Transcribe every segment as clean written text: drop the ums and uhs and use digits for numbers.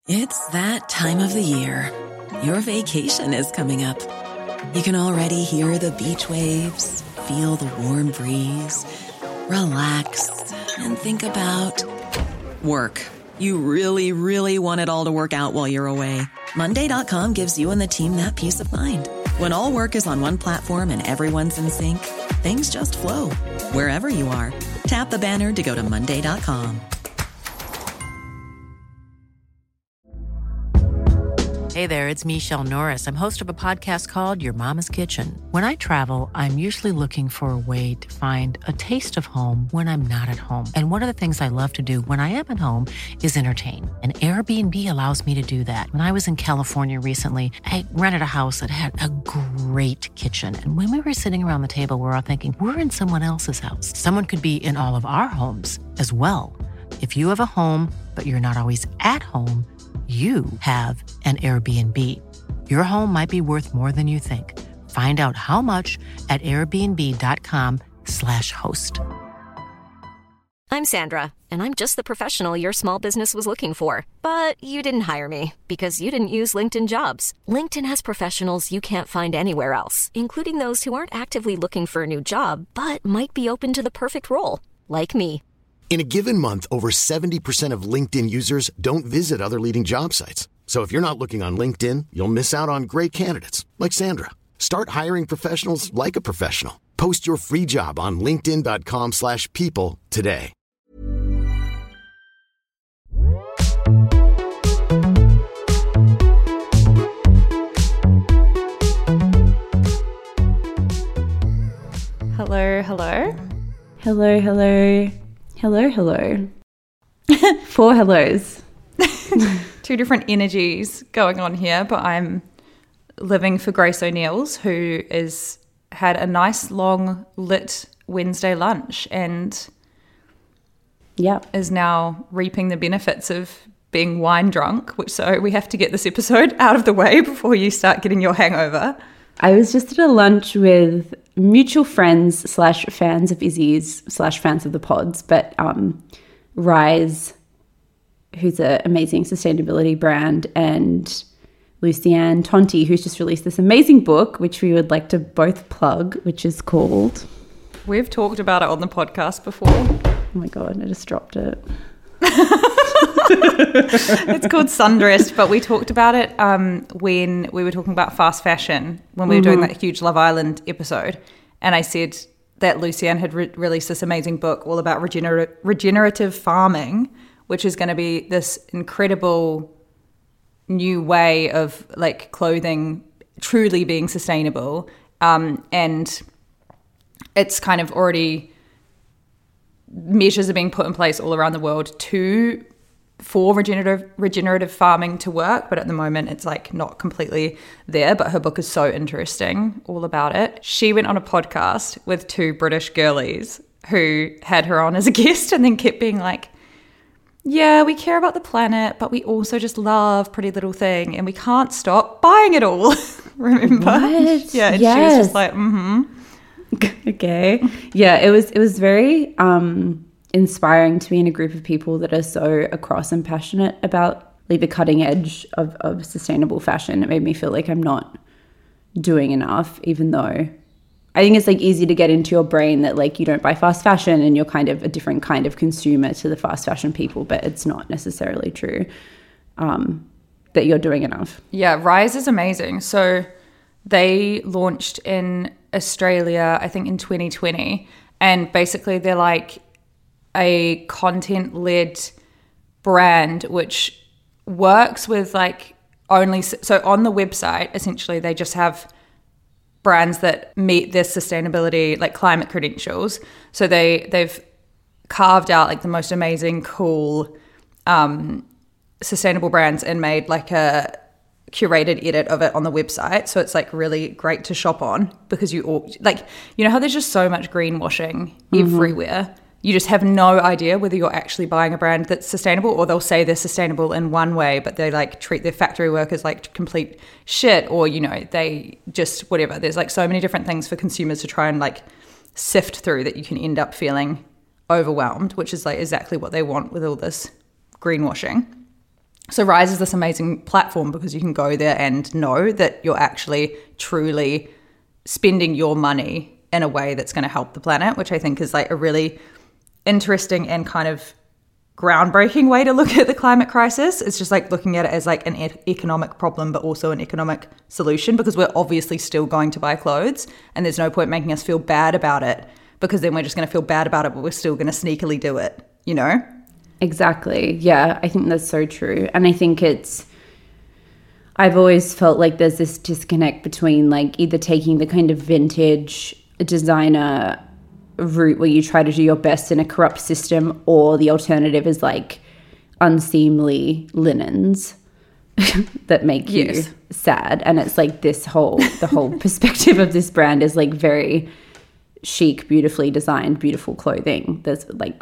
It's that time of the year. Your vacation is coming up. You can already hear the beach waves, feel the warm breeze, relax, and think about work. You really, really want it all to work out while you're away. Monday.com gives you and the team that peace of mind. When all work is on one platform and everyone's in sync, things just flow. Wherever you are, tap the banner to go to Monday.com. Hey there, it's Michelle Norris. I'm host of a podcast called Your Mama's Kitchen. When I travel, I'm usually looking for a way to find a taste of home when I'm not at home. And one of the things I love to do when I am at home is entertain. And Airbnb allows me to do that. When I was in California recently, I rented a house that had a great kitchen. And when we were sitting around the table, we're all thinking, we're in someone else's house. Someone could be in all of our homes as well. If you have a home, but you're not always at home, you have an Airbnb. Your home might be worth more than you think. Find out how much at airbnb.com/host. I'm Sandra, and I'm just the professional your small business was looking for. But you didn't hire me because you didn't use LinkedIn Jobs. LinkedIn has professionals you can't find anywhere else, including those who aren't actively looking for a new job, but might be open to the perfect role, like me. In a given month, over 70% of LinkedIn users don't visit other leading job sites. So if you're not looking on LinkedIn, you'll miss out on great candidates like Sandra. Start hiring professionals like a professional. Post your free job on linkedin.com/people today. Hello, hello. Hello, hello. Hello, hello. 4 hellos. 2 different energies going on here, but I'm living for Grace O'Neill's, who had a nice long lit Wednesday lunch and is now reaping the benefits of being wine drunk, so we have to get this episode out of the way before you start getting your hangover. I was just at a lunch with mutual friends / fans of Izzy's / fans of the pods, but Rise, who's an amazing sustainability brand, and Lucianne Tonti, who's just released this amazing book, which we would like to both plug, which is called... We've talked about it on the podcast before. Oh my God, I just dropped it. It's called Sundressed, but we talked about it when we were talking about fast fashion, when we were doing that huge Love Island episode, and I said that Lucianne had released this amazing book all about regenerative farming, which is going to be this incredible new way of like clothing truly being sustainable, and it's kind of already measures are being put in place all around the world for regenerative farming to work, but at the moment it's like not completely there. But her book is so interesting, all about it. She went on a podcast with 2 British girlies who had her on as a guest and then kept being like, yeah, we care about the planet, but we also just love Pretty Little Thing and we can't stop buying it all. Remember? What? Yeah, and she was just like, Okay. Yeah, it was very inspiring to be in a group of people that are so across and passionate about like the cutting edge of sustainable fashion. It made me feel like I'm not doing enough, even though I think it's like easy to get into your brain that like you don't buy fast fashion and you're kind of a different kind of consumer to the fast fashion people, but it's not necessarily true that you're doing enough. Yeah, Rise is amazing. So they launched in Australia, I think in 2020, and basically they're like a content-led brand which works with like only, so on the website essentially they just have brands that meet their sustainability like climate credentials. So they've carved out like the most amazing cool sustainable brands and made like a curated edit of it on the website, so it's like really great to shop on because you all like, you know how there's just so much greenwashing everywhere. You just have no idea whether you're actually buying a brand that's sustainable, or they'll say they're sustainable in one way but they like treat their factory workers like complete shit, or you know they just whatever. There's like so many different things for consumers to try and like sift through that you can end up feeling overwhelmed, which is like exactly what they want with all this greenwashing. So Rise is this amazing platform because you can go there and know that you're actually truly spending your money in a way that's going to help the planet, which I think is like a really interesting and kind of groundbreaking way to look at the climate crisis. It's just like looking at it as like an economic problem, but also an economic solution, because we're obviously still going to buy clothes and there's no point making us feel bad about it, because then we're just going to feel bad about it, but we're still going to sneakily do it, you know? Exactly. Yeah, I think that's so true. And I think I've always felt like there's this disconnect between like either taking the kind of vintage designer route where you try to do your best in a corrupt system, or the alternative is like unseemly linens that make you sad. And it's like the whole perspective of this brand is like very chic, beautifully designed, beautiful clothing. There's like,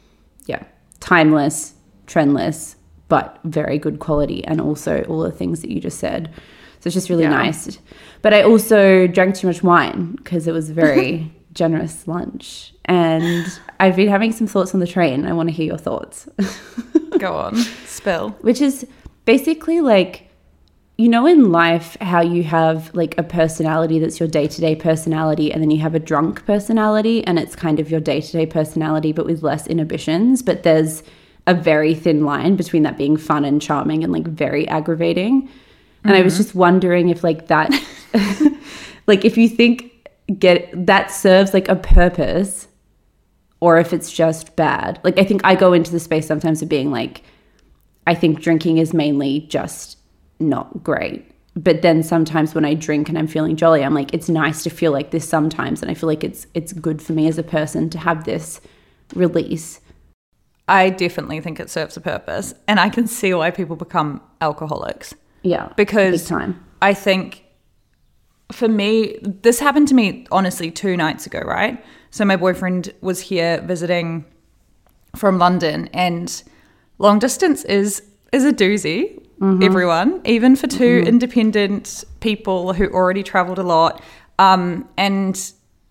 timeless, trendless, but very good quality, and also all the things that you just said. So it's just really nice. But I also drank too much wine because it was a very generous lunch. And I've been having some thoughts on the train. I want to hear your thoughts. Go on, spill. Which is basically like, you know, in life, how you have like a personality that's your day-to-day personality, and then you have a drunk personality, and it's kind of your day-to-day personality, but with less inhibitions. But there's a very thin line between that being fun and charming and like very aggravating. And I was just wondering if like that, like if you think that serves like a purpose, or if it's just bad. Like I think I go into the space sometimes of being like, I think drinking is mainly just not great. But then sometimes when I drink and I'm feeling jolly, I'm like, it's nice to feel like this sometimes. And I feel like it's good for me as a person to have this release. I definitely think it serves a purpose. And I can see why people become alcoholics. Yeah. Because big time. I think for me, this happened to me honestly 2 nights ago, right? So my boyfriend was here visiting from London, and long distance is a doozy. Everyone, even for 2 independent people who already traveled a lot. And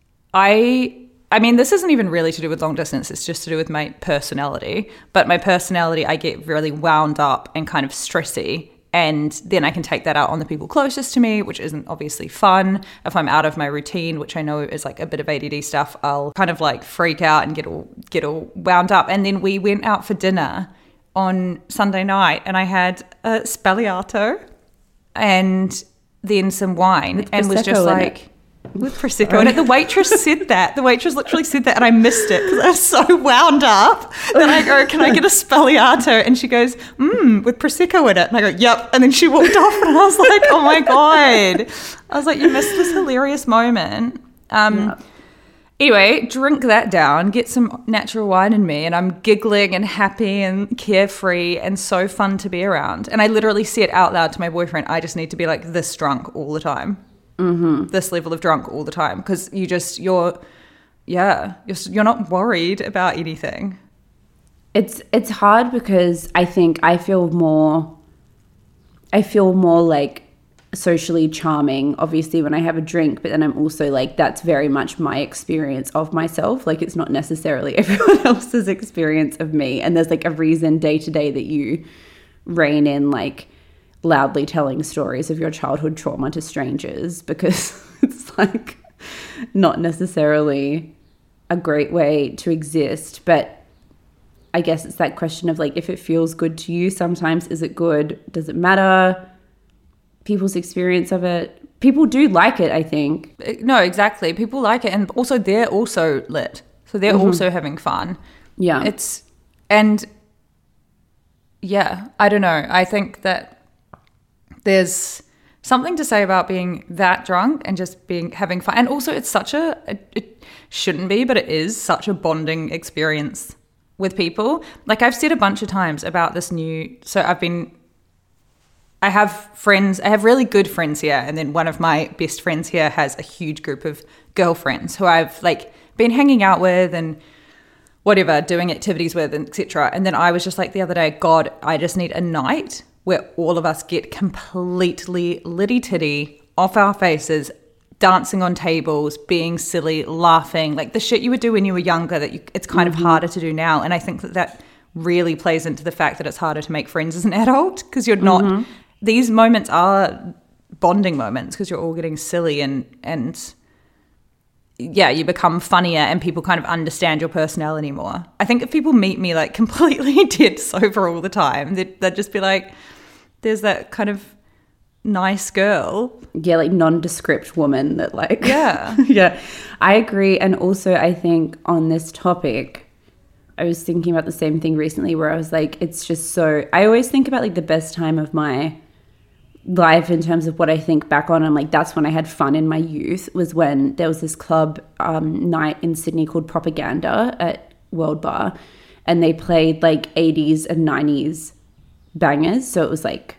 I mean, this isn't even really to do with long distance. It's just to do with my personality. But my personality, I get really wound up and kind of stressy. And then I can take that out on the people closest to me, which isn't obviously fun. If I'm out of my routine, which I know is like a bit of ADD stuff, I'll kind of like freak out and get all wound up. And then we went out for dinner on Sunday night, and I had a Sbagliato and then some wine, and was just like, with Prosecco. And the waitress said that. The waitress literally said that, and I missed it because I was so wound up. Then I go, can I get a Sbagliato? And she goes, with Prosecco in it. And I go, yep. And then she walked off, and I was like, oh my God. I was like, you missed this hilarious moment. Anyway, drink that down, get some natural wine in me, and I'm giggling and happy and carefree and so fun to be around. And I literally said out loud to my boyfriend, I just need to be like this drunk all the time. This level of drunk all the time, because you're not worried about anything. It's hard because I think I feel more like socially charming, obviously, when I have a drink, but then I'm also like, that's very much my experience of myself. Like, it's not necessarily everyone else's experience of me. And there's like a reason day to day that you rein in like loudly telling stories of your childhood trauma to strangers, because it's like not necessarily a great way to exist. But I guess it's that question of like, if it feels good to you, sometimes is it good? Does it matter? People's experience of it. People do like it, I think. No, exactly. People like it, and also they're also lit. So they're also having fun. Yeah. I don't know. I think that there's something to say about being that drunk and just having fun. And also it's it shouldn't be, but it is such a bonding experience with people. Like I've said a bunch of times about this I have really good friends here, and then one of my best friends here has a huge group of girlfriends who I've like been hanging out with and whatever, doing activities with, and etc. And then I was just like the other day, God, I just need a night where all of us get completely litty-titty off our faces, dancing on tables, being silly, laughing, like the shit you would do when you were younger that it's kind of harder to do now. And I think that really plays into the fact that it's harder to make friends as an adult because you're not, these moments are bonding moments because you're all getting silly and yeah, you become funnier and people kind of understand your personality more. I think if people meet me like completely dead sober all the time, they'd just be like, there's that kind of nice girl. Yeah, like nondescript woman that like... Yeah. Yeah, I agree. And also I think on this topic, I was thinking about the same thing recently where I was like, it's just so... I always think about like the best time of my life in terms of what I think back on. I'm like, that's when I had fun in my youth, was when there was this club night in Sydney called Propaganda at World Bar, and they played like 80s and 90s bangers. So it was like,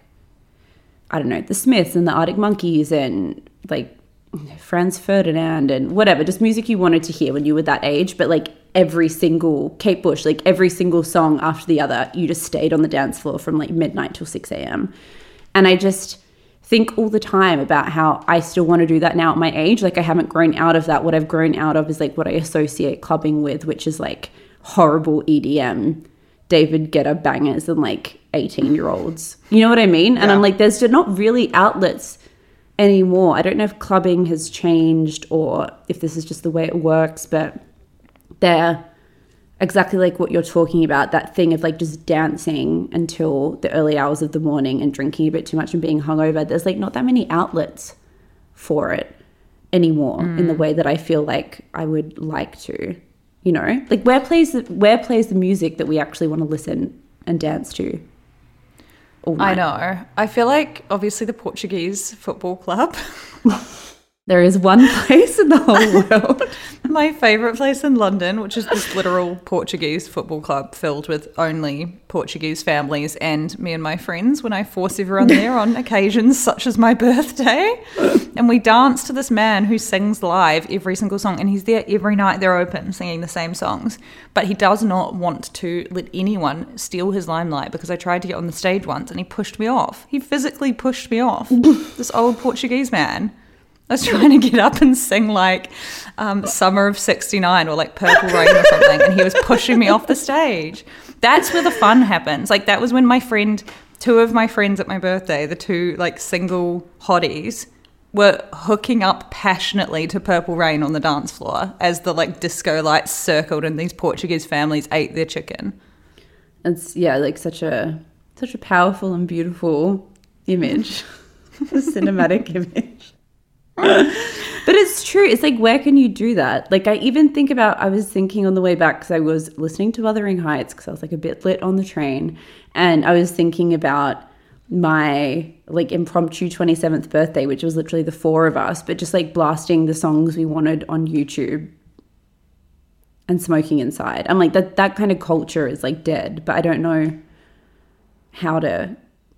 I don't know, the Smiths and the Arctic Monkeys and like Franz Ferdinand and whatever, just music you wanted to hear when you were that age. But like every single, Kate Bush, like every single song after the other, you just stayed on the dance floor from like midnight till 6 a.m. And I just think all the time about how I still want to do that now at my age. Like I haven't grown out of that. What I've grown out of is like what I associate clubbing with, which is like horrible EDM, David Guetta bangers and like 18-year-olds. You know what I mean? And I'm like, there's not really outlets anymore. I don't know if clubbing has changed or if this is just the way it works, but they're exactly like what you're talking about, that thing of like just dancing until the early hours of the morning and drinking a bit too much and being hungover. There's like not that many outlets for it anymore in the way that I feel like I would like to, you know, like where plays the music that we actually want to listen and dance to all night? I know. I feel like obviously the Portuguese football club. There is one place in the whole world. My favourite place in London, which is this literal Portuguese football club filled with only Portuguese families and me and my friends when I force everyone there on occasions such as my birthday. And we dance to this man who sings live every single song, and he's there every night they're open singing the same songs. But he does not want to let anyone steal his limelight because I tried to get on the stage once and he pushed me off. He physically pushed me off. This old Portuguese man. I was trying to get up and sing like Summer of 69 or like Purple Rain or something, and he was pushing me off the stage. That's where the fun happens. Like that was when two of my friends at my birthday, the two like single hotties, were hooking up passionately to Purple Rain on the dance floor as the like disco lights circled and these Portuguese families ate their chicken. It's like such a powerful and beautiful image, a cinematic image. But it's true. It's like, where can you do that? Like I even think about, I was thinking on the way back because I was listening to Wuthering Heights because I was like a bit lit on the train, and I was thinking about my like impromptu 27th birthday, which was literally the four of us, but just like blasting the songs we wanted on YouTube and smoking inside. I'm like, that kind of culture is like dead, but I don't know how to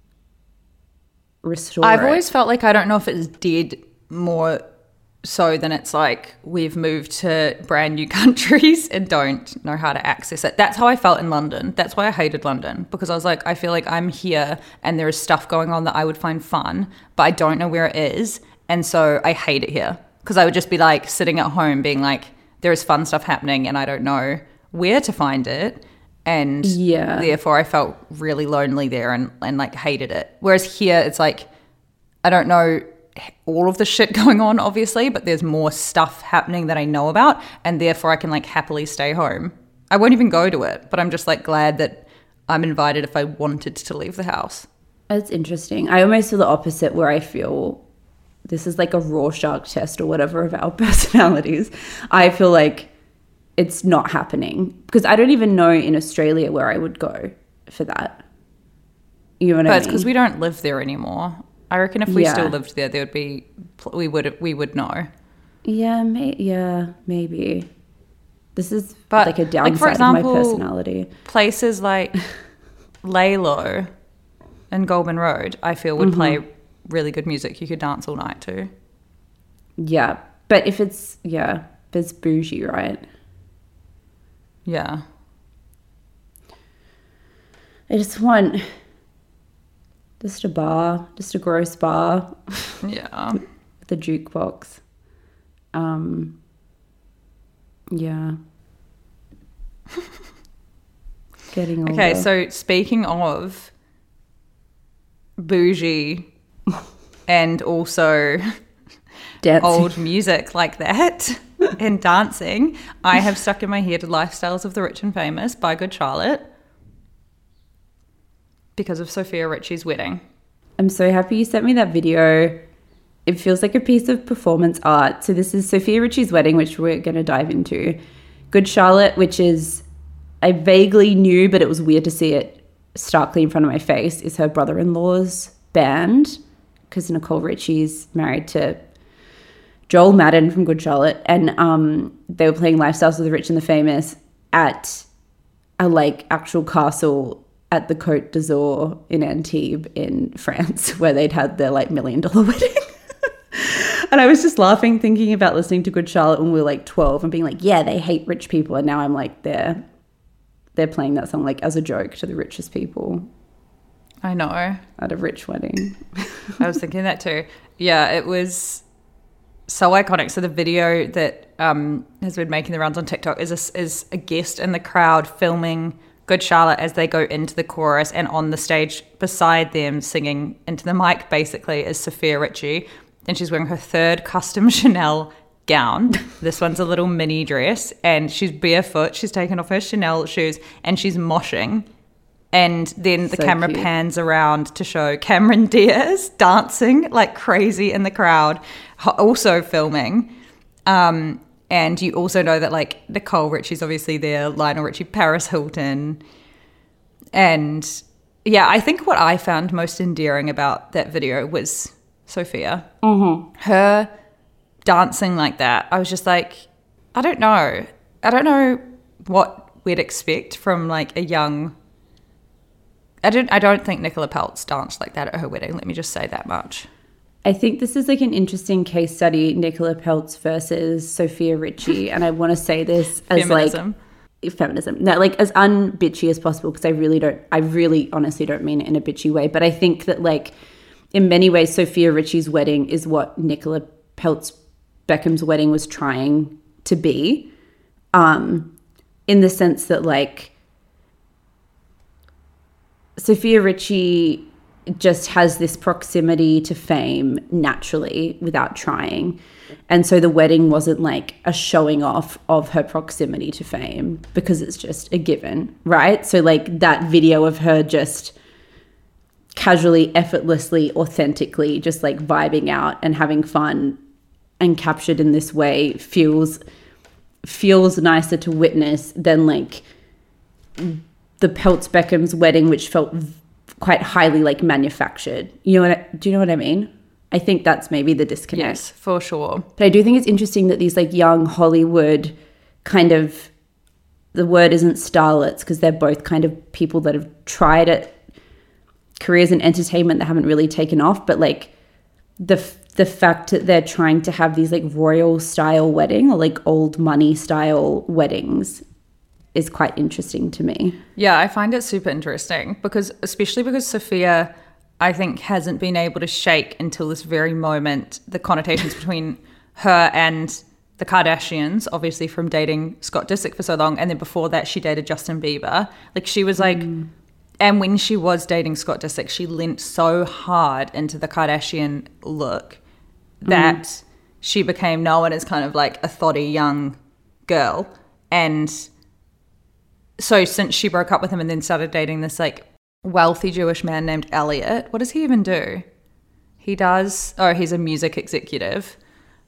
restore I've it. always felt like I don't know if it's dead more so than it's like we've moved to brand new countries and don't know how to access it. That's how I felt in London. That's why I hated London, because I was like, I feel like I'm here and there is stuff going on that I would find fun, but I don't know where it is. And so I hate it here because I would just be like sitting at home being like, there is fun stuff happening and I don't know where to find it. And therefore I felt really lonely there and like hated it. Whereas here it's like, I don't know all of the shit going on obviously, but there's more stuff happening that I know about, and therefore I can like happily stay home. I won't even go to it, but I'm just like glad that I'm invited if I wanted to leave the house. That's interesting. I almost feel the opposite, where I feel this is like a Rorschach test or whatever of our personalities. I feel like it's not happening because I don't even know in Australia where I would go for that. You know what I mean? But it's because we don't live there anymore. I reckon if we still lived there, would be we would know. Yeah, maybe. This is like a downside like for example, of my personality. Places like Laylo and Goulburn Road, I feel would play really good music you could dance all night to. Yeah, but if it's bougie, right? Yeah. I just want just a bar, just a gross bar. Yeah. With a jukebox. Yeah. Getting older. Okay, so speaking of bougie and also Dancing. old music like that and dancing, I have stuck in my head Lifestyles of the Rich and Famous by Good Charlotte because of Sophia Richie's wedding. I'm so happy you sent me that video. It feels like a piece of performance art. So this is Sophia Richie's wedding, which we're going to dive into. Good Charlotte, which is I vaguely knew, but it was weird to see it starkly in front of my face, is her brother-in-law's band, because Nicole Richie's married to Joel Madden from Good Charlotte, and they were playing Lifestyles of the Rich and the Famous at a like actual castle at the Côte d'Azur in Antibes in France, where they'd had their like $1 million wedding. And I was just laughing, thinking about listening to Good Charlotte when we were like 12 and being like, yeah, they hate rich people. And now I'm like, they're playing that song like as a joke to the richest people. I know. At a rich wedding. I was thinking that too. Yeah, it was so iconic. So the video that has been making the rounds on TikTok is a guest in the crowd filming Good Charlotte as they go into the chorus, and on the stage beside them singing into the mic basically is Sophia Richie, and she's wearing her third custom Chanel gown. This one's a little mini dress, and she's barefoot. She's taken off her Chanel shoes and she's moshing. And then the camera pans around to show Cameron Diaz dancing like crazy in the crowd, also filming. And you also know that like Nicole Richie's obviously there, Lionel Richie, Paris Hilton. And yeah, I think what I found most endearing about that video was Sophia. Mm-hmm. Her dancing like that. I was just like, I don't know what we'd expect from like a young... I don't think Nicola Peltz danced like that at her wedding. Let me just say that much. I think this is like an interesting case study, Nicola Peltz versus Sophia Richie. And I want to say this as feminism. No, like as unbitchy as possible, because I really honestly don't mean it in a bitchy way. But I think that like in many ways, Sophia Richie's wedding is what Nicola Peltz Beckham's wedding was trying to be, in the sense that like Sophia Richie just has this proximity to fame naturally without trying. And so the wedding wasn't like a showing off of her proximity to fame, because it's just a given, right? So like that video of her just casually, effortlessly, authentically just like vibing out and having fun and captured in this way feels nicer to witness than like the Peltz Beckham's wedding, which felt quite highly like manufactured. Do you know what I mean? I think that's maybe the disconnect. Yes, for sure. But I do think it's interesting that these like young Hollywood kind of, the word isn't starlets, because they're both kind of people that have tried at careers in entertainment that haven't really taken off, but like the fact that they're trying to have these like royal style wedding or like old money style weddings is quite interesting to me. Yeah, I find it super interesting especially because Sophia, I think, hasn't been able to shake until this very moment the connotations between her and the Kardashians, obviously from dating Scott Disick for so long, and then before that she dated Justin Bieber. Like she was like, and when she was dating Scott Disick, she leant so hard into the Kardashian look that she became known as kind of like a thotty young girl. And so since she broke up with him and then started dating this like wealthy Jewish man named Elliot, what does he even do? He's a music executive.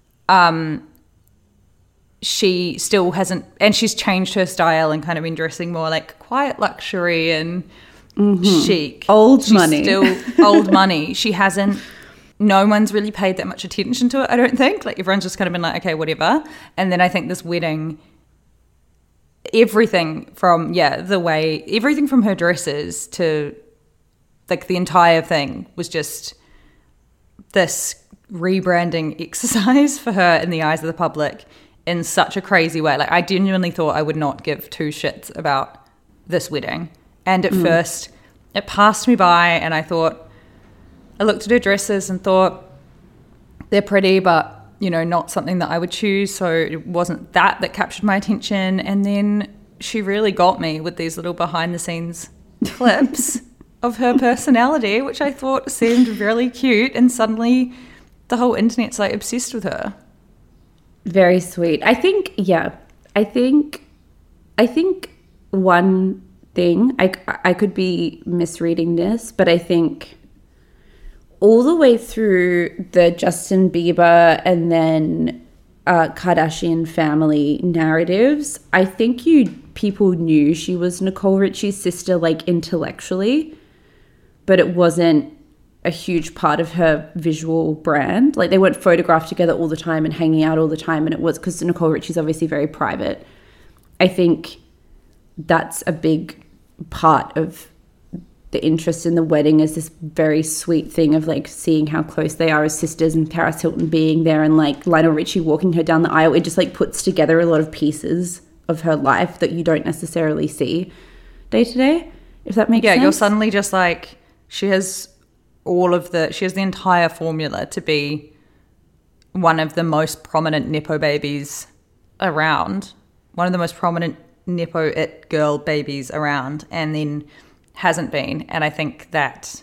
She still hasn't, and she's changed her style and kind of been dressing more like quiet luxury and chic. Old money. Still old money. She hasn't, no one's really paid that much attention to it, I don't think. Like everyone's just kind of been like, okay, whatever. And then I think this wedding, everything from her dresses to like the entire thing was just this rebranding exercise for her in the eyes of the public in such a crazy way. Like I genuinely thought I would not give two shits about this wedding. And at first it passed me by, and I looked at her dresses and thought they're pretty, but you know, not something that I would choose. So it wasn't that captured my attention. And then she really got me with these little behind the scenes clips of her personality, which I thought seemed really cute, and suddenly the whole internet's like obsessed with her. Very sweet. I think one thing, I could be misreading this, but I think all the way through the Justin Bieber and then Kardashian family narratives, I think people knew she was Nicole Richie's sister, like intellectually, but it wasn't a huge part of her visual brand. Like they weren't photographed together all the time and hanging out all the time, and it was because Nicole Richie's obviously very private. I think that's a big part of the interest in the wedding, is this very sweet thing of like seeing how close they are as sisters, and Paris Hilton being there and like Lionel Richie walking her down the aisle. It just like puts together a lot of pieces of her life that you don't necessarily see day to day, if that makes sense. Yeah, you're suddenly just like, she has the entire formula to be one of the most prominent Nepo babies around, one of the most prominent Nepo it girl babies around, and then hasn't been. And I think that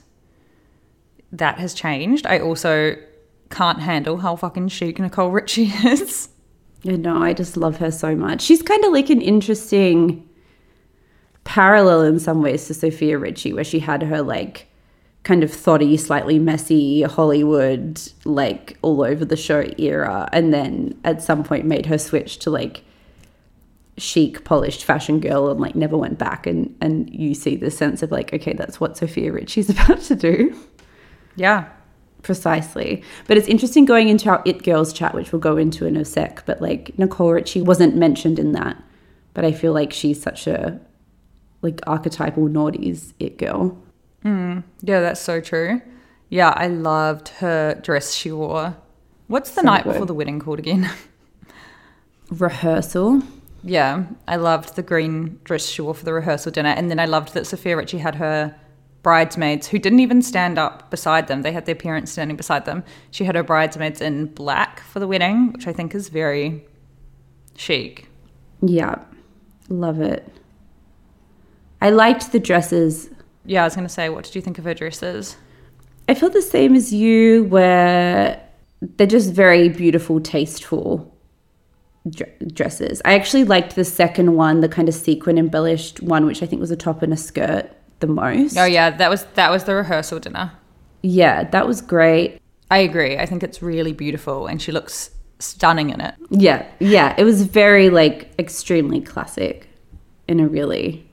has changed. I also can't handle how fucking chic Nicole Richie is. Yeah, no, I just love her so much. She's kind of like an interesting parallel in some ways to Sophia Richie, where she had her like kind of thotty, slightly messy Hollywood, like all over the show era, and then at some point made her switch to like chic, polished fashion girl, and like never went back. And you see the sense of like, okay, that's what Sophia Richie's about to do. Yeah, precisely. But it's interesting going into our It Girls chat, which we'll go into in a sec, but like Nicole Richie wasn't mentioned in that, but I feel like she's such a like archetypal noughties It girl. Yeah, that's so true. Yeah, I loved her dress she wore. What's the night before the wedding called again? Rehearsal. Yeah, I loved the green dress she wore for the rehearsal dinner. And then I loved that Sophia Richie had her bridesmaids, who didn't even stand up beside them. They had their parents standing beside them. She had her bridesmaids in black for the wedding, which I think is very chic. Yeah, love it. I liked the dresses. Yeah, I was going to say, what did you think of her dresses? I feel the same as you, where they're just very beautiful, tasteful dresses. I actually liked the second one, the kind of sequin embellished one, which I think was a top and a skirt, the most. Oh yeah, that was the rehearsal dinner. Yeah, that was great. I agree. I think it's really beautiful, and she looks stunning in it. Yeah, it was very like extremely classic in a really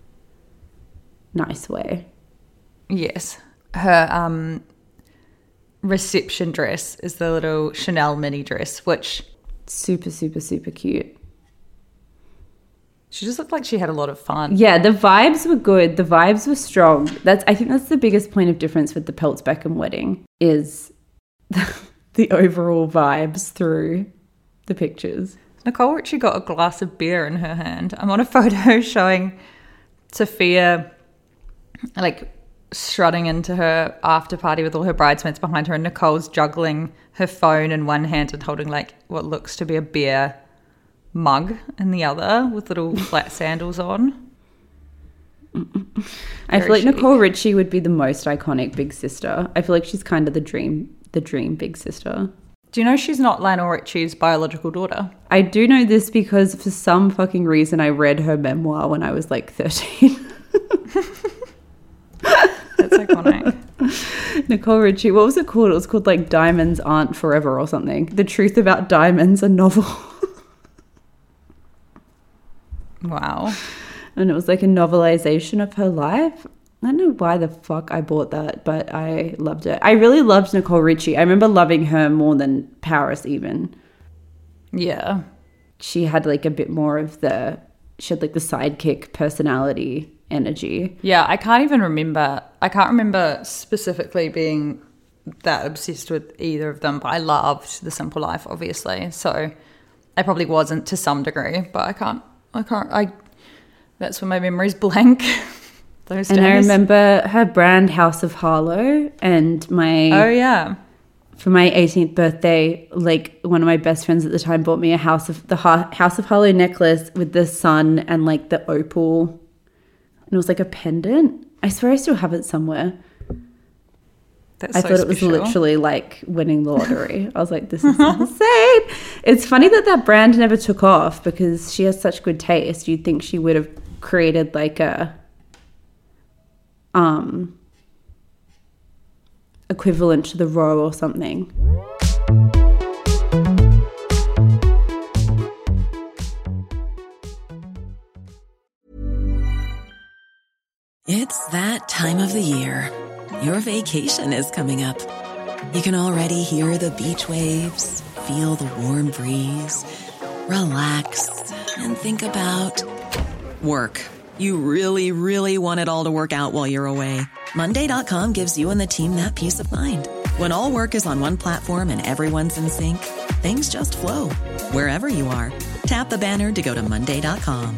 nice way. Yes. Her reception dress is the little Chanel mini dress, which super, super, super cute. She just looked like she had a lot of fun. Yeah, the vibes were good. The vibes were strong. I think that's the biggest point of difference with the Peltz Beckham wedding, is the overall vibes through the pictures. Nicole Richie got a glass of beer in her hand. I'm on a photo showing Sophia like strutting into her after party with all her bridesmaids behind her, and Nicole's juggling her phone in one hand and holding like what looks to be a beer mug in the other with little flat sandals on. I feel like chic. Nicole Richie would be the most iconic big sister. I feel like she's kind of the dream big sister. Do you know she's not Lionel Richie's biological daughter? I do know this because for some fucking reason I read her memoir when I was like 13. That's iconic. Nicole Richie, what was it called? It was called like Diamonds Aren't Forever or something. The Truth About Diamonds, a novel. Wow. And it was like a novelization of her life. I don't know why the fuck I bought that, but I loved it. I really loved Nicole Richie. I remember loving her more than Paris even. Yeah. She had like a bit more of the sidekick personality energy. Yeah, I can't remember specifically being that obsessed with either of them, but I loved The Simple Life, obviously. So I probably wasn't to some degree, but that's when my memory's blank. Those days. And I remember her brand House of Harlow and my... Oh, yeah. for my 18th birthday, like one of my best friends at the time bought me a House of Harlow necklace with the sun and like the opal, and it was like a pendant. I swear I still have it somewhere. That's I so thought it was special. literally like winning the lottery. I was like, this is insane. It's funny that brand never took off because she has such good taste. You'd think she would have created like a equivalent to the Row or something. It's that time of the year. Your vacation is coming up. You can already hear the beach waves, feel the warm breeze, relax, and think about work. You really, really want it all to work out while you're away. Monday.com gives you and the team that peace of mind. When all work is on one platform and everyone's in sync, things just flow. Wherever you are, tap the banner to go to Monday.com.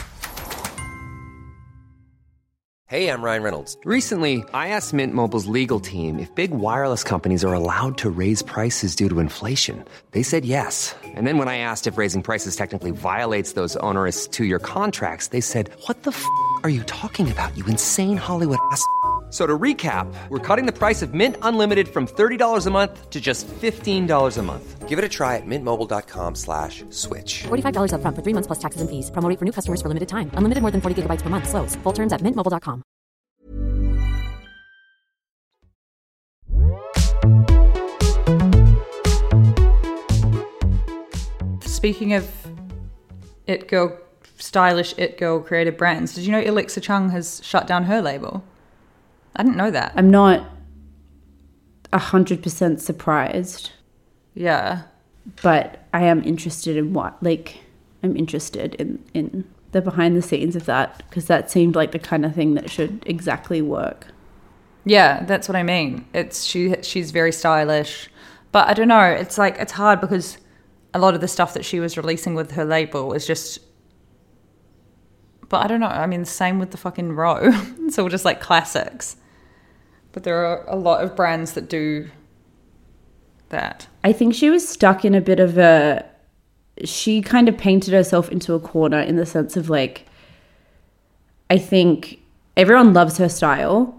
Hey, I'm Ryan Reynolds. Recently, I asked Mint Mobile's legal team if big wireless companies are allowed to raise prices due to inflation. They said yes. And then when I asked if raising prices technically violates those onerous two-year contracts, they said, "What the f*** are you talking about, you insane Hollywood ass?" So to recap, we're cutting the price of Mint Unlimited from $30 a month to just $15 a month. Give it a try at mintmobile.com/switch. $45 up front for 3 months plus taxes and fees. Promo rate for new customers for limited time. Unlimited more than 40 gigabytes per month. Slows full terms at mintmobile.com. Speaking of stylish it girl creative brands, did you know Alexa Chung has shut down her label? I didn't know that. I'm not 100% surprised, Yeah. but I am interested in I'm interested in the behind the scenes of that, because that seemed like the kind of thing that should exactly work. Yeah, that's what I mean. She's very stylish, but I don't know. It's like, it's hard because a lot of the stuff that she was releasing with her label is just, but I don't know. I mean, same with the fucking Row. It's all just like classics. But there are a lot of brands that do that. I think she was stuck in a bit of she kind of painted herself into a corner in the sense of like, I think everyone loves her style.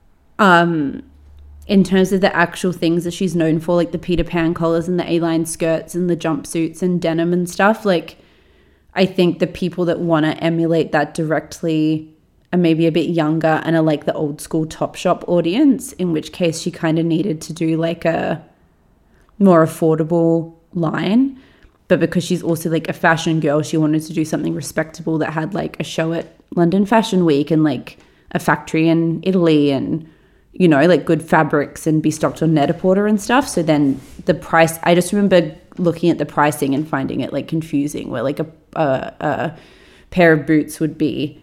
In terms of the actual things that she's known for, like the Peter Pan collars and the A-line skirts and the jumpsuits and denim and stuff, like I think the people that want to emulate that directly are maybe a bit younger and are like the old school Topshop audience, in which case she kind of needed to do like a more affordable line. But because she's also like a fashion girl, she wanted to do something respectable that had like a show at London Fashion Week and like a factory in Italy and, you know, like good fabrics and be stocked on Net-a-Porter and stuff. So then the price, I just remember looking at the pricing and finding it like confusing, where like a pair of boots would be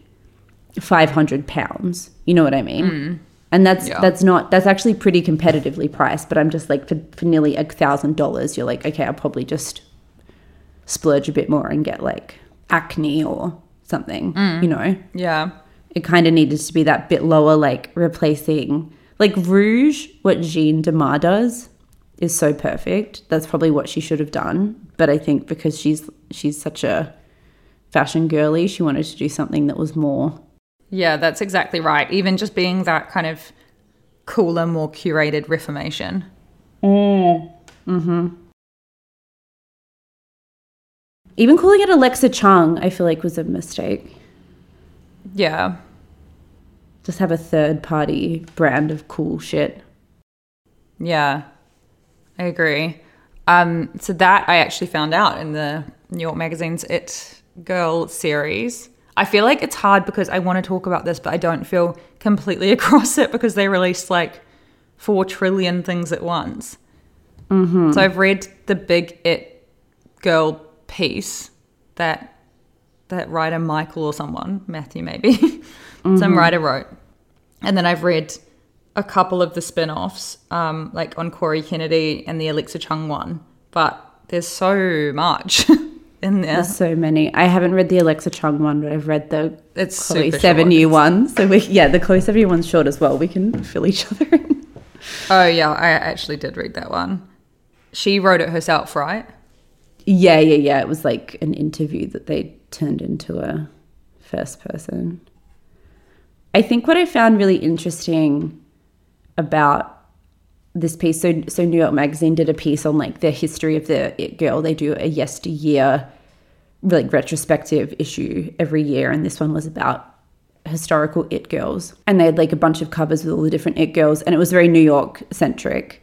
£500. You know what I mean? And that's actually pretty competitively priced, but I'm just like for nearly $1,000, you're like, okay, I'll probably just splurge a bit more and get like Acne or something, you know? Yeah. It kind of needed to be that bit lower, like replacing like Rouge, what Jean Demar does is so perfect. That's probably what she should have done. But I think because she's such a fashion girly, she wanted to do something that was more. Yeah, that's exactly right. Even just being that kind of cooler, more curated Reformation. Mm-hmm. Even calling it Alexa Chung, I feel like was a mistake. Yeah. Just have a third-party brand of cool shit. Yeah, I agree. So that I actually found out in the New York Magazine's It Girl series. I feel like it's hard because I want to talk about this, but I don't feel completely across it because they released like 4 trillion things at once. Mm-hmm. So I've read the big It Girl piece that writer Michael or someone, Matthew maybe, some writer wrote. And then I've read a couple of the spin-offs, like on Corey Kennedy and the Alexa Chung one. But there's so much in there. There's so many. I haven't read the Alexa Chung one, but I've read the Chloe Sevigny one. So the Chloe Sevigny one's short as well. We can fill each other in. Oh, yeah, I actually did read that one. She wrote it herself, right? Yeah. It was like an interview that they turned into a first person. I think what I found really interesting about this piece, so New York Magazine did a piece on like the history of the It Girl. They do a yesteryear, like retrospective issue every year, and this one was about historical It Girls. And they had like a bunch of covers with all the different It Girls, and it was very New York centric.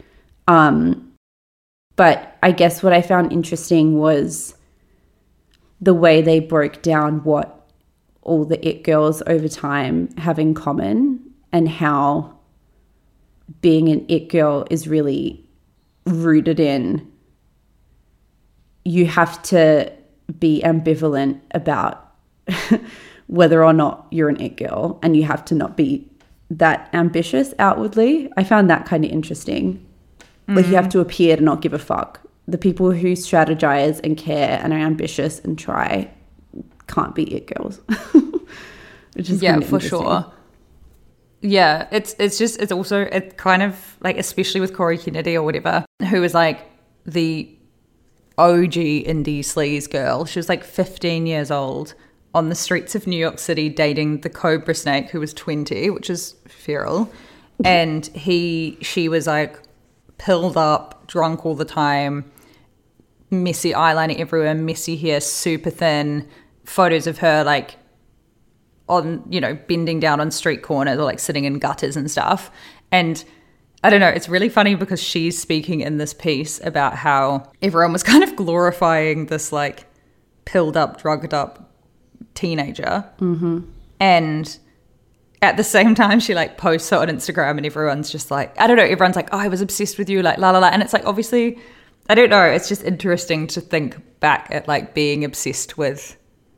But I guess what I found interesting was the way they broke down what all the It Girls over time have in common, and how being an It Girl is really rooted in you have to be ambivalent about whether or not you're an It Girl, and you have to not be that ambitious outwardly. I found that kind of interesting. Like you have to appear to not give a fuck. The people who strategize and care and are ambitious and try can't be It Girls. Which is yeah, for sure. Yeah, it's also kind of like, especially with Corey Kennedy or whatever, who was like the OG indie sleaze girl. She was like 15 years old on the streets of New York City dating the Cobra Snake, who was 20, which is feral. And she was like pilled up, drunk all the time, messy eyeliner everywhere, messy hair, super thin, photos of her like on, you know, bending down on street corners or like sitting in gutters and stuff. And I don't know, it's really funny because she's speaking in this piece about how everyone was kind of glorifying this like pilled up, drugged up teenager. Mm-hmm. And at the same time, she like posts her on Instagram and everyone's just like, I don't know, everyone's like, oh, I was obsessed with you, like la la la. And it's like, obviously, I don't know, it's just interesting to think back at like being obsessed with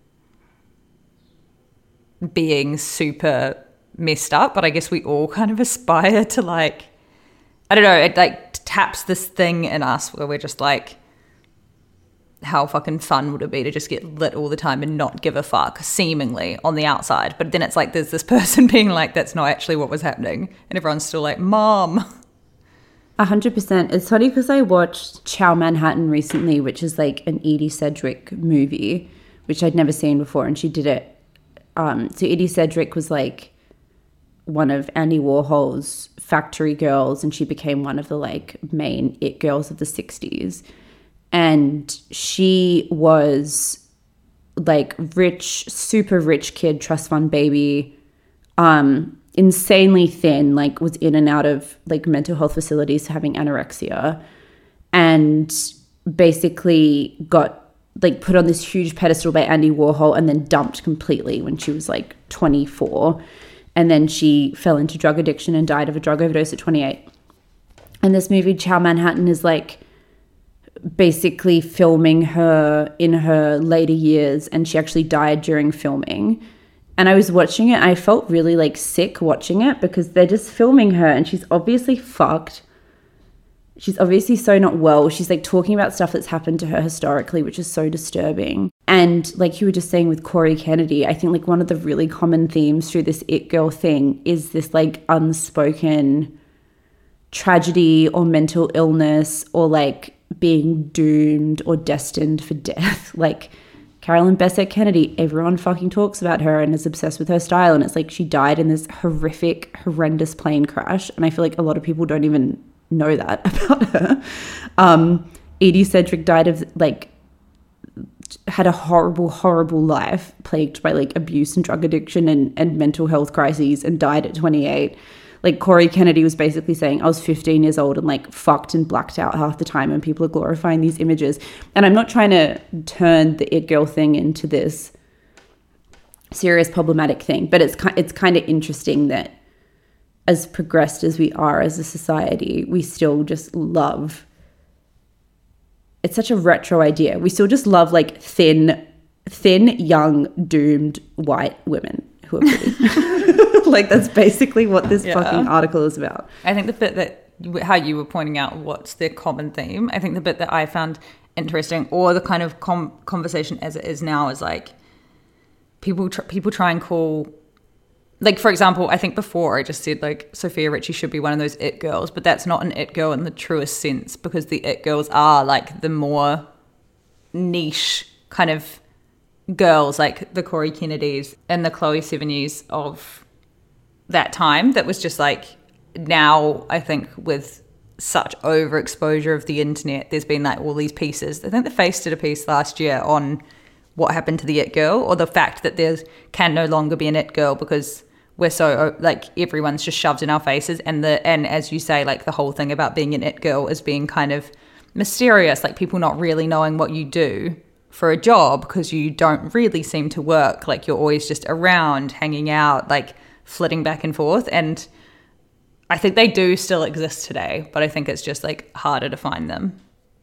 being super messed up. But I guess we all kind of aspire to like, I don't know, it like taps this thing in us where we're just like, how fucking fun would it be to just get lit all the time and not give a fuck, seemingly, on the outside. But then it's like there's this person being like, that's not actually what was happening. And everyone's still like, Mom. 100%. It's funny because I watched Ciao Manhattan recently, which is like an Edie Sedgwick movie, which I'd never seen before. And she did it. So Edie Sedgwick was like one of Andy Warhol's factory girls, and she became one of the like main It Girls of the 60s. And she was like rich, super rich kid, trust fund baby, insanely thin, like was in and out of like mental health facilities having anorexia, and basically got like put on this huge pedestal by Andy Warhol and then dumped completely when she was like 24. And then she fell into drug addiction and died of a drug overdose at 28. And this movie, Ciao Manhattan, is like basically filming her in her later years, and she actually died during filming. And I was watching it, I felt really like sick watching it because they're just filming her and she's obviously fucked. She's obviously so not well. She's like talking about stuff that's happened to her historically, which is so disturbing. And like you were just saying with Corey Kennedy, I think like one of the really common themes through this It Girl thing is this like unspoken tragedy or mental illness or like being doomed or destined for death. Like Carolyn Bessette Kennedy, everyone fucking talks about her and is obsessed with her style. And it's like she died in this horrific, horrendous plane crash. And I feel like a lot of people don't even know that about her. Edie Sedgwick died of like, had a horrible, horrible life plagued by like abuse and drug addiction and mental health crises, and died at 28. Like Corey Kennedy was basically saying, I was 15 years old and like fucked and blacked out half the time, and people are glorifying these images. And I'm not trying to turn the It Girl thing into this serious problematic thing, but it's kind of interesting that as progressed as we are as a society, we still just love, it's such a retro idea. We still just love like thin, young, doomed white women who are pretty. Like that's basically what this fucking article is about. I think the bit that, how you were pointing out what's the common theme, I think the bit that I found interesting, or the kind of conversation as it is now, is like people try and call like, for example, I think before I just said like Sophia Richie should be one of those it girls, but that's not an it girl in the truest sense, because the it girls are like the more niche kind of girls, like the Corey Kennedys and the Chloe Sevigny's of that time. That was just like, now I think with such overexposure of the internet, there's been like all these pieces. I think The Face did a piece last year on what happened to the it girl, or the fact that there can no longer be an it girl because we're so like everyone's just shoved in our faces, and as you say, like the whole thing about being an it girl is being kind of mysterious, like people not really knowing what you do for a job because you don't really seem to work, like you're always just around hanging out, like flitting back and forth. And I think they do still exist today, but I think it's just like harder to find them.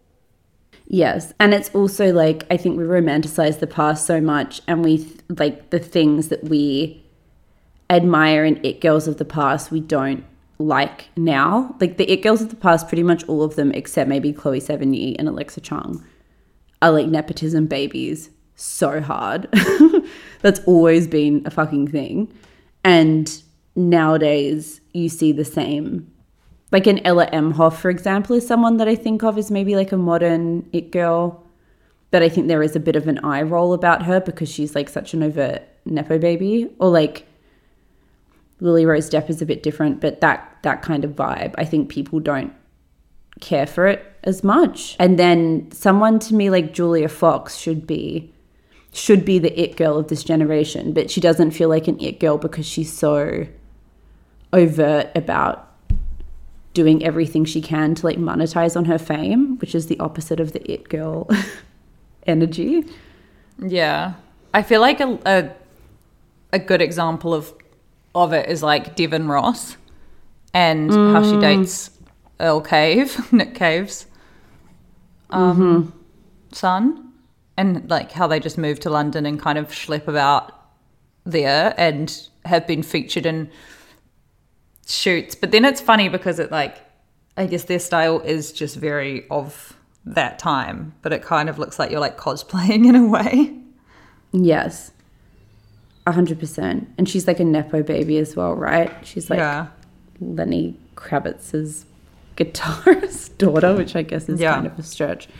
Yes, and it's also like, I think we romanticize the past so much, and we like the things that we admire in it girls of the past we don't like now. Like the it girls of the past, pretty much all of them except maybe Chloe Sevigny and Alexa Chung, are like nepotism babies so hard. That's always been a fucking thing. And nowadays you see the same. Like an Ella Emhoff, for example, is someone that I think of as maybe like a modern it girl. But I think there is a bit of an eye roll about her because she's like such an overt nepo baby. Or like Lily Rose Depp is a bit different, but that kind of vibe, I think people don't care for it as much. And then someone to me like Julia Fox should be the it girl of this generation, but she doesn't feel like an it girl because she's so overt about doing everything she can to like monetize on her fame, which is the opposite of the it girl energy. Yeah. I feel like a good example of it is like Devon Ross and how she dates Earl Cave, Nick Cave's son, and like how they just moved to London and kind of schlep about there and have been featured in shoots. But then it's funny because it like, I guess their style is just very of that time, but it kind of looks like you're like cosplaying in a way. Yes, 100%. And she's like a nepo baby as well, right? She's like Lenny Kravitz's guitarist daughter, which I guess is kind of a stretch.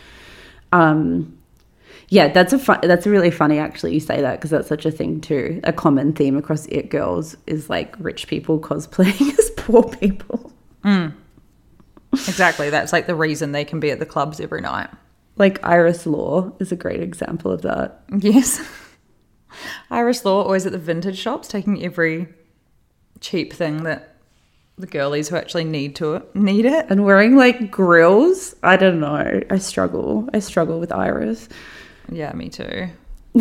That's really funny actually you say that, because that's such a thing too. A common theme across it girls is like rich people cosplaying as poor people. Exactly. That's like the reason they can be at the clubs every night. Like Iris Law is a great example of that. Yes. Iris Law always at the vintage shops taking every cheap thing that the girlies who actually need it. And wearing like grills. I don't know. I struggle with Iris. Yeah, me too.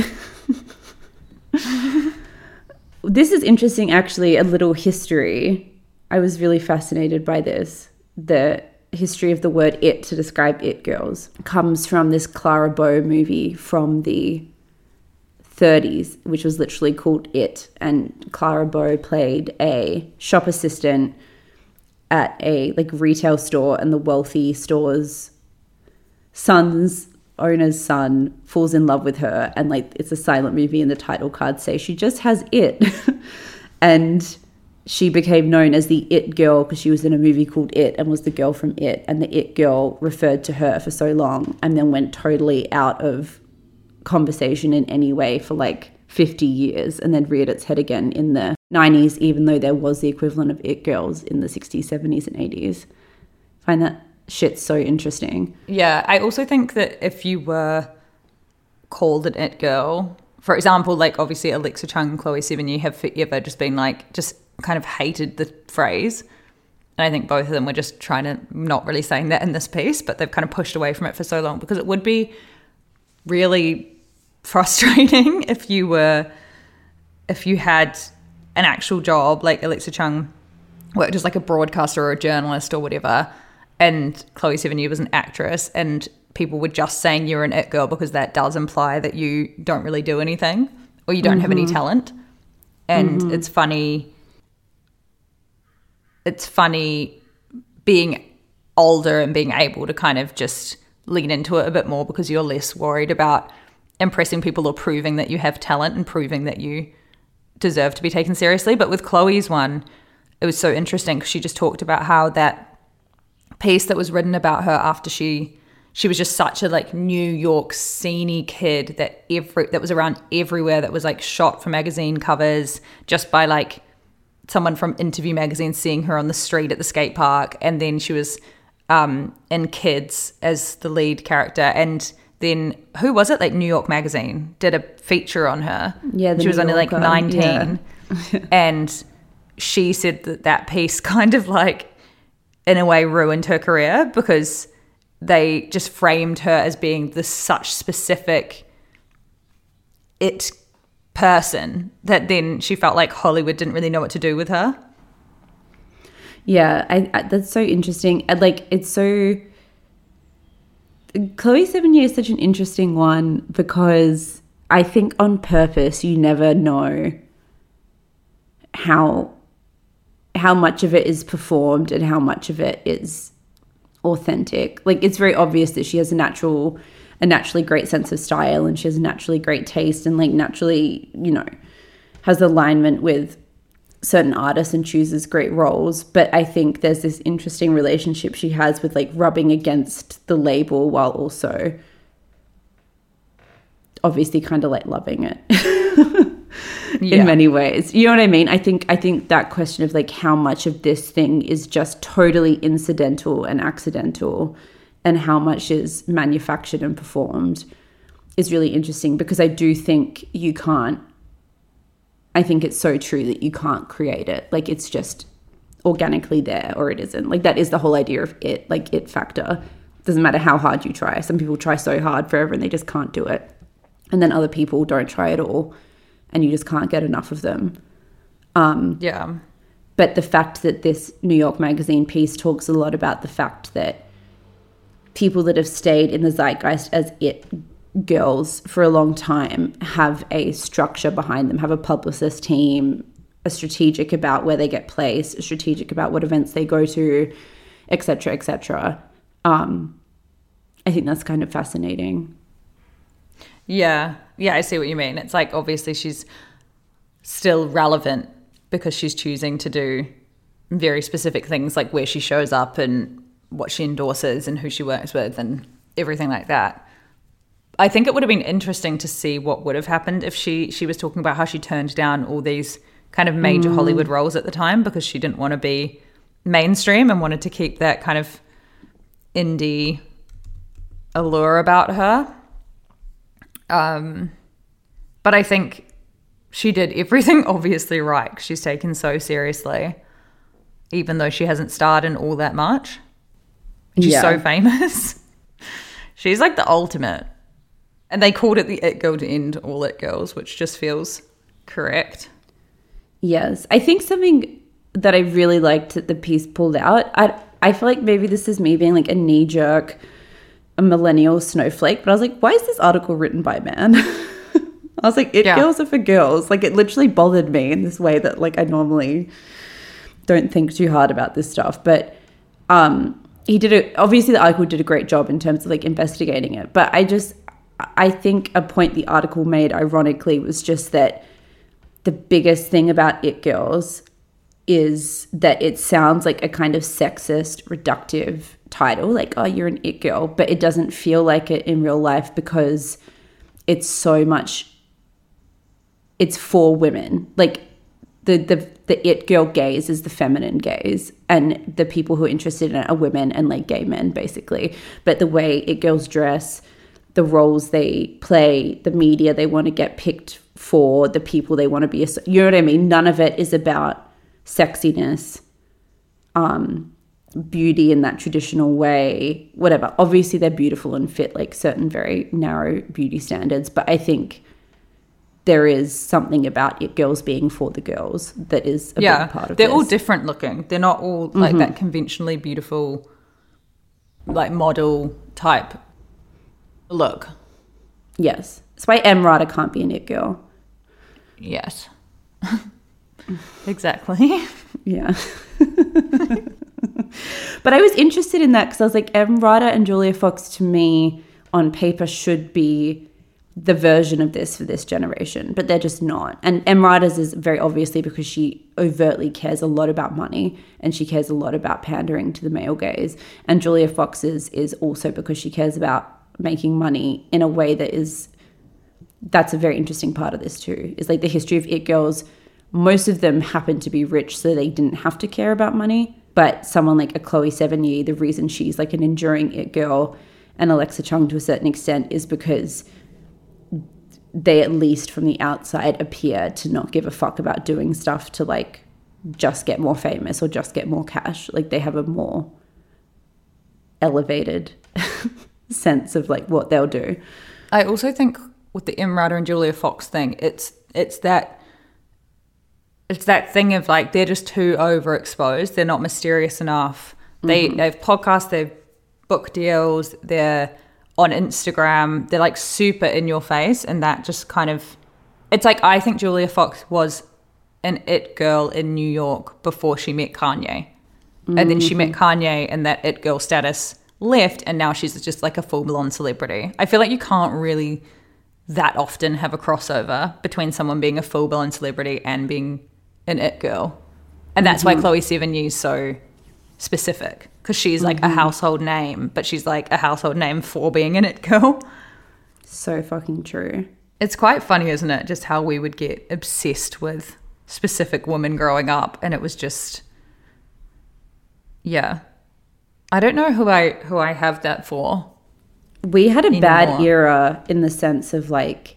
This is interesting, actually, a little history. I was really fascinated by this. The history of the word it to describe it girls comes from this Clara Bow movie from the 30s, which was literally called It. And Clara Bow played a shop assistant at a like retail store, and the wealthy store's owner's son falls in love with her, and like it's a silent movie and the title cards say she just has it. And she became known as the It Girl because she was in a movie called It and was the girl from It, and the It Girl referred to her for so long and then went totally out of conversation in any way for like 50 years and then reared its head again in the 90s, even though there was the equivalent of It Girls in the 60s, 70s and 80s. I find that shit's so interesting. Yeah, I also think that if you were called an it girl, for example, like obviously Alexa Chung and Chloe Sevigny have forever just been like, just kind of hated the phrase. And I think both of them were just trying to not really saying that in this piece, but they've kind of pushed away from it for so long, because it would be really frustrating if you had an actual job, like Alexa Chung worked as like a broadcaster or a journalist or whatever, and Chloe Sevigny was an actress, and people were just saying you're an it girl because that does imply that you don't really do anything or you don't have any talent. And it's funny being older and being able to kind of just lean into it a bit more, because you're less worried about impressing people or proving that you have talent and proving that you deserve to be taken seriously. But with Chloe's one, it was so interesting because she just talked about how that piece that was written about her after she was just such a like New York sceney kid that was around everywhere, that was like shot for magazine covers just by like someone from Interview magazine seeing her on the street at the skate park. And then she was in Kids as the lead character. And then who was it? Like New York magazine did a feature on her. Yeah, she was only like 19. Yeah. And she said that piece kind of like in a way ruined her career because they just framed her as being this such specific it person that then she felt like Hollywood didn't really know what to do with her. Yeah, I that's so interesting. Like, it's so... Chloe Sevigny is such an interesting one because I think on purpose you never know how much of it is performed and how much of it is authentic. Like, it's very obvious that she has a naturally great sense of style, and she has a naturally great taste, and like naturally, you know, has alignment with certain artists and chooses great roles. But I think there's this interesting relationship she has with like rubbing against the label while also obviously kind of like loving it in many ways. You know what I mean? I think that question of like how much of this thing is just totally incidental and accidental and how much is manufactured and performed is really interesting, because I do think I think it's so true that you can't create it. Like, it's just organically there or it isn't. Like, that is the whole idea of it, like it factor. Doesn't matter how hard you try. Some people try so hard forever and they just can't do it. And then other people don't try at all and you just can't get enough of them. Yeah. But the fact that this New York Magazine piece talks a lot about the fact that people that have stayed in the zeitgeist as it girls for a long time have a structure behind them, have a publicist team, are strategic about where they get placed, strategic about what events they go to, etc., etc. I think that's kind of fascinating. Yeah, I see what you mean. It's like, obviously she's still relevant because she's choosing to do very specific things, like where she shows up and what she endorses and who she works with and everything like that. I think it would have been interesting to see what would have happened if she was talking about how she turned down all these kind of major Hollywood roles at the time because she didn't want to be mainstream and wanted to keep that kind of indie allure about her. But I think she did everything obviously right, 'cause she's taken so seriously, even though she hasn't starred in all that much. And she's so famous. She's like the ultimate. And they called it the It Girl to end all It Girls, which just feels correct. Yes. I think something that I really liked that the piece pulled out, I feel like maybe this is me being like a knee-jerk, a millennial snowflake, but I was like, why is this article written by a man? I was like, Girls are for girls. Like, it literally bothered me in this way that like I normally don't think too hard about this stuff. But obviously the article did a great job in terms of like investigating it. But I think a point the article made, ironically, was just that the biggest thing about It Girls is that it sounds like a kind of sexist, reductive title, like, oh, you're an It Girl, but it doesn't feel like it in real life because it's so much, it's for women. Like, the It Girl gaze is the feminine gaze, and the people who are interested in it are women and like gay men, basically. But the way It Girls dress, the roles they play, the media they want to get picked for, the people they want to be, you know what I mean? None of it is about sexiness, beauty in that traditional way, whatever. Obviously they're beautiful and fit like certain very narrow beauty standards, but I think there is something about It Girls being for the girls that is a big part of they're this. all different looking. They're not all like that conventionally beautiful, like model type look. Yes. That's why Emrata can't be an It Girl. Yes. Exactly. Yeah. But I was interested in that because I was like, Emrata and Julia Fox to me on paper should be the version of this for this generation, but they're just not. And Emrata's is very obviously because she overtly cares a lot about money and she cares a lot about pandering to the male gaze. And Julia Fox's is also because she cares about making money in a way that's a very interesting part of this too, is like the history of it girls. Most of them happen to be rich, so they didn't have to care about money. But someone like a Chloe Sevigny, the reason she's like an enduring it girl, and Alexa Chung to a certain extent, is because they, at least from the outside, appear to not give a fuck about doing stuff to like just get more famous or just get more cash. Like they have a more elevated sense of like what they'll do. I also think with the Emrata and Julia Fox thing, it's that thing of like they're just too overexposed. They're not mysterious enough. They have podcasts, they have book deals, they're on Instagram, they're like super in your face, and that just kind of, it's like I think Julia Fox was an it girl in New York before she met Kanye. And then she met Kanye and that it girl status left, and now she's just like a full-blown celebrity. I feel like you can't really that often have a crossover between someone being a full-blown celebrity and being an it girl. And that's why Chloe Sevigny is so specific, because she's like a household name, but she's like a household name for being an it girl. So fucking true. It's quite funny, isn't it? Just how we would get obsessed with specific women growing up, and it was just, yeah. I don't know who I have that for. We had a anymore. bad era in the sense of like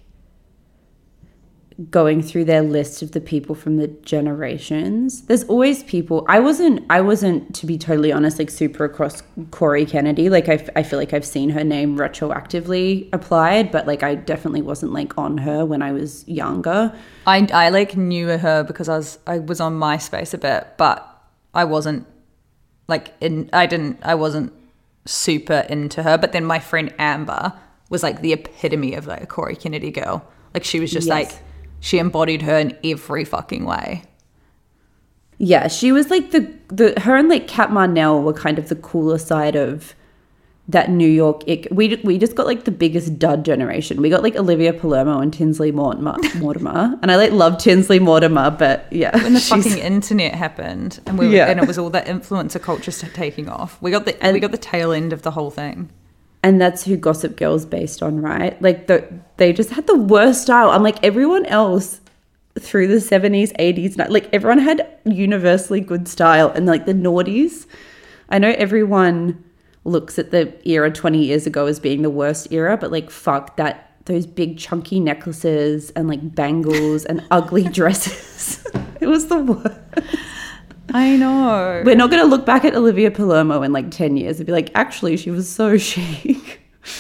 going through their list of the people from the generations. There's always people. I wasn't, to be totally honest, like super across Corey Kennedy. Like I feel like I've seen her name retroactively applied, but like I definitely wasn't like on her when I was younger. I like knew her because I was on MySpace a bit, but I wasn't like I wasn't super into her. But then my friend Amber was like the epitome of like a Corey Kennedy girl. Like she was just like, she embodied her in every fucking way. Yeah, she was like her and like Kat Marnell were kind of the cooler side of that New York. We just got like the biggest dud generation. We got like Olivia Palermo and Tinsley Mortimer. And I like love Tinsley Mortimer, but yeah. When the fucking internet happened and and it was all that influencer culture taking off. We got the tail end of the whole thing. And that's who Gossip Girl's based on, right? Like they just had the worst style. I'm like everyone else through the 70s, 80s, like everyone had universally good style. And like the noughties, I know everyone looks at the era 20 years ago as being the worst era, but like fuck that, those big chunky necklaces and like bangles and ugly dresses. It was the worst. I know. We're not going to look back at Olivia Palermo in like 10 years and be like, actually, she was so chic.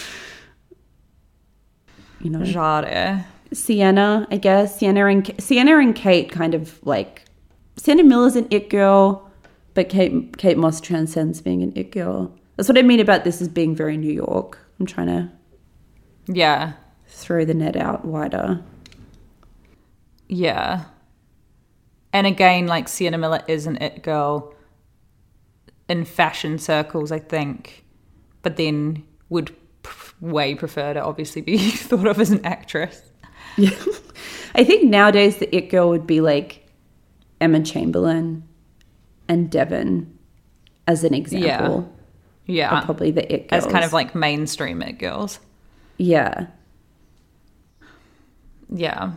You know? Jade. Sienna, I guess. Sienna and Kate kind of like, Sienna Miller's an it girl, but Kate Moss transcends being an it girl. That's what I mean about this as being very New York. I'm trying to throw the net out wider. Yeah. And again, like Sienna Miller is an it girl in fashion circles, I think, but then would way prefer to obviously be thought of as an actress. Yeah. I think nowadays the it girl would be like Emma Chamberlain and Devon as an example. Yeah. Are probably the it girls. As kind of like mainstream it girls. Yeah. Yeah.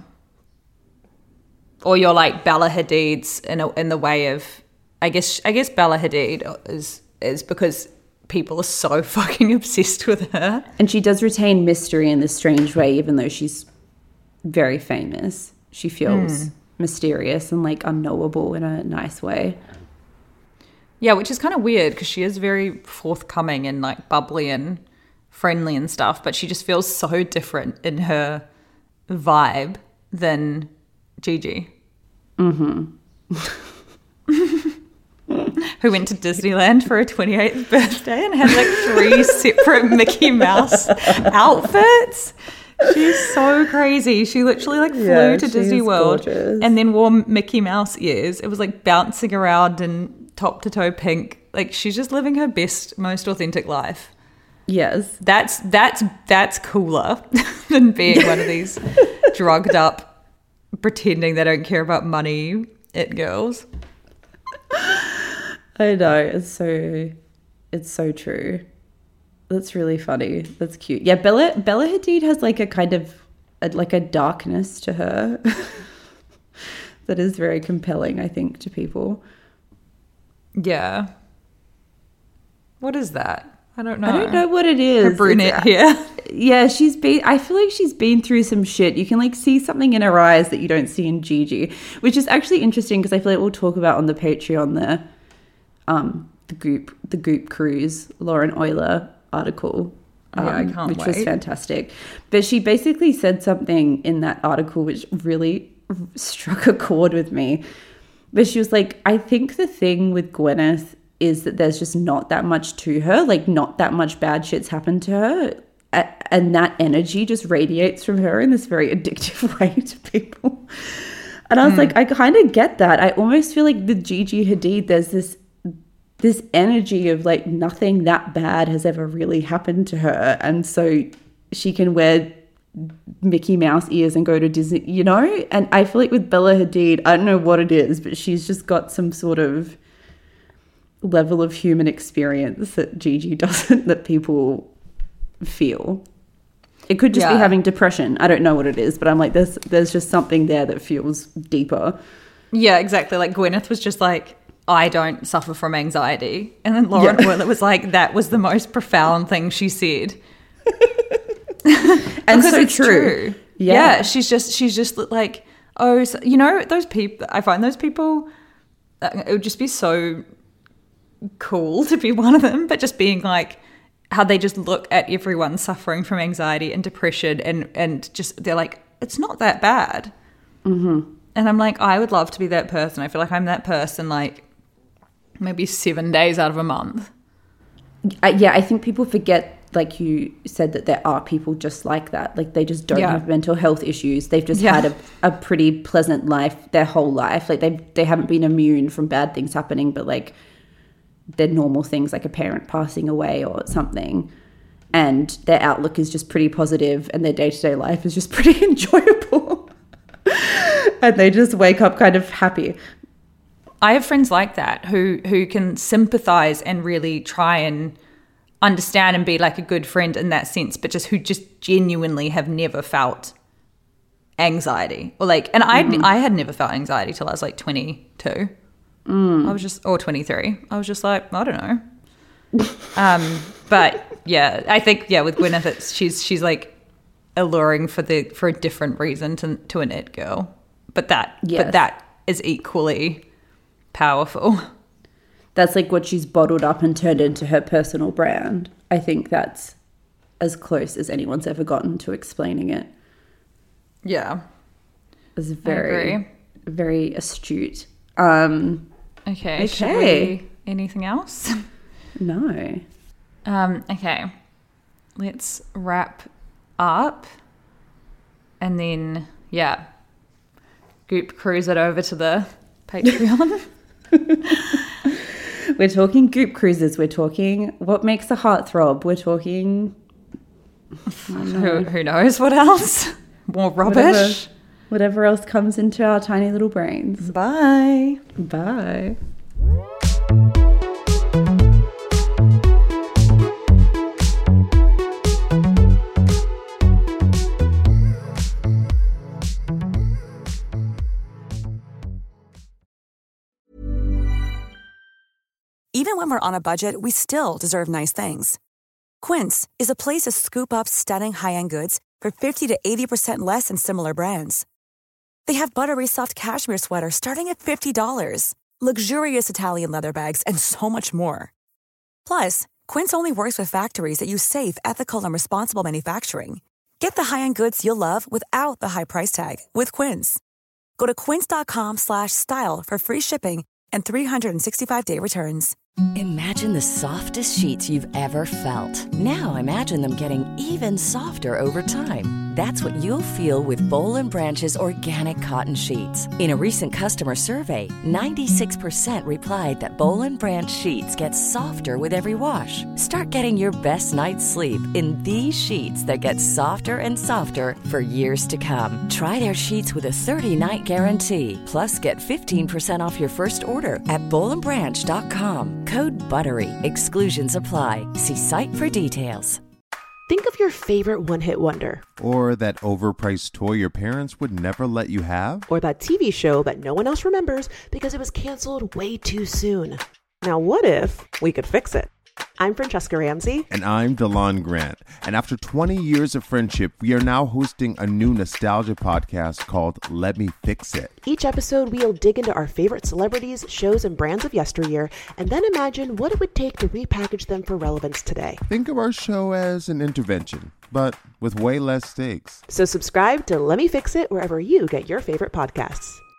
Or you're like Bella Hadid's in the way of, I guess Bella Hadid is because people are so fucking obsessed with her. And she does retain mystery in this strange way, even though she's very famous. She feels mysterious and like unknowable in a nice way. Yeah, which is kind of weird because she is very forthcoming and like bubbly and friendly and stuff, but she just feels so different in her vibe than Gigi. Mm-hmm. Who went to Disneyland for her 28th birthday and had like 3 separate Mickey Mouse outfits. She's so crazy. She literally like flew to Disney World and then wore Mickey Mouse ears. It was like bouncing around in top to toe pink. Like she's just living her best, most authentic life. Yes. That's cooler than being one of these drugged up, pretending they don't care about money it girls. I know. It's so true. That's really funny. That's cute. Yeah, Bella Hadid has like a kind of like a darkness to her that is very compelling, I think, to people. Yeah. What is that? I don't know. I don't know what it is. Her brunette hair. Yeah, I feel like she's been through some shit. You can like see something in her eyes that you don't see in Gigi, which is actually interesting because I feel like we'll talk about on the Patreon the Goop Cruise Lauren Euler article, I can't which wait. was fantastic. But she basically said something in that article which really struck a chord with me. But she was like, I think the thing with Gwyneth is that there's just not that much to her, like not that much bad shit's happened to her. And that energy just radiates from her in this very addictive way to people. And I was like, I kind of get that. I almost feel like with Gigi Hadid, there's this energy of like nothing that bad has ever really happened to her. And so she can wear Mickey Mouse ears and go to Disney, you know? And I feel like with Bella Hadid, I don't know what it is, but she's just got some sort of level of human experience that Gigi doesn't, that people feel. It could just be having depression. I don't know what it is, but I'm like, there's just something there that feels deeper. Yeah, exactly. Like Gwyneth was just like, I don't suffer from anxiety. And then Lauren Euler was like, that was the most profound thing she said. And so it's true. Yeah. She's just like, oh, so, you know, those people, I find those people, it would just be so cool to be one of them, but just being like, how they just look at everyone suffering from anxiety and depression and just, they're like, it's not that bad. Mm-hmm. And I'm like, I would love to be that person. I feel like I'm that person, like maybe 7 days out of a month. Yeah, I think people forget, like you said, that there are people just like that. Like they just don't have mental health issues. They've just had a pretty pleasant life their whole life. Like they haven't been immune from bad things happening, but like they're normal things like a parent passing away or something. And their outlook is just pretty positive and their day-to-day life is just pretty enjoyable. And they just wake up kind of happy. I have friends like that who can sympathize and really try and understand and be like a good friend in that sense, but who just genuinely have never felt anxiety or like, and I had never felt anxiety till I was like 22. I was just, or 23. I was just like, I don't know. But yeah, I think, with Gwyneth, she's like alluring for a different reason to an it girl. But that is equally powerful. That's like what she's bottled up and turned into her personal brand. I think that's as close as anyone's ever gotten to explaining it. Yeah. It's very, very astute. Okay. Should we, anything else? No. Okay. Let's wrap up. And then, Goop cruise it over to the Patreon. We're talking Goop cruises. We're talking what makes a heart throb. We're talking... Who knows what else? More rubbish. Whatever else comes into our tiny little brains. Bye. Bye. Even when we're on a budget, we still deserve nice things. Quince is a place to scoop up stunning high-end goods for 50 to 80% less than similar brands. They have buttery soft cashmere sweaters starting at $50, luxurious Italian leather bags, and so much more. Plus, Quince only works with factories that use safe, ethical, and responsible manufacturing. Get the high-end goods you'll love without the high price tag with Quince. Go to quince.com/style for free shipping and 365-day returns. Imagine the softest sheets you've ever felt. Now imagine them getting even softer over time. That's what you'll feel with Boll & Branch's organic cotton sheets. In a recent customer survey, 96% replied that Boll & Branch sheets get softer with every wash. Start getting your best night's sleep in these sheets that get softer and softer for years to come. Try their sheets with a 30-night guarantee. Plus, get 15% off your first order at bollandbranch.com. Code BUTTERY. Exclusions apply. See site for details. Think of your favorite one-hit wonder. Or that overpriced toy your parents would never let you have. Or that TV show that no one else remembers because it was canceled way too soon. Now what if we could fix it? I'm Francesca Ramsey. And I'm DeLon Grant. And after 20 years of friendship, we are now hosting a new nostalgia podcast called Let Me Fix It. Each episode, we'll dig into our favorite celebrities, shows, and brands of yesteryear, and then imagine what it would take to repackage them for relevance today. Think of our show as an intervention, but with way less stakes. So subscribe to Let Me Fix It wherever you get your favorite podcasts.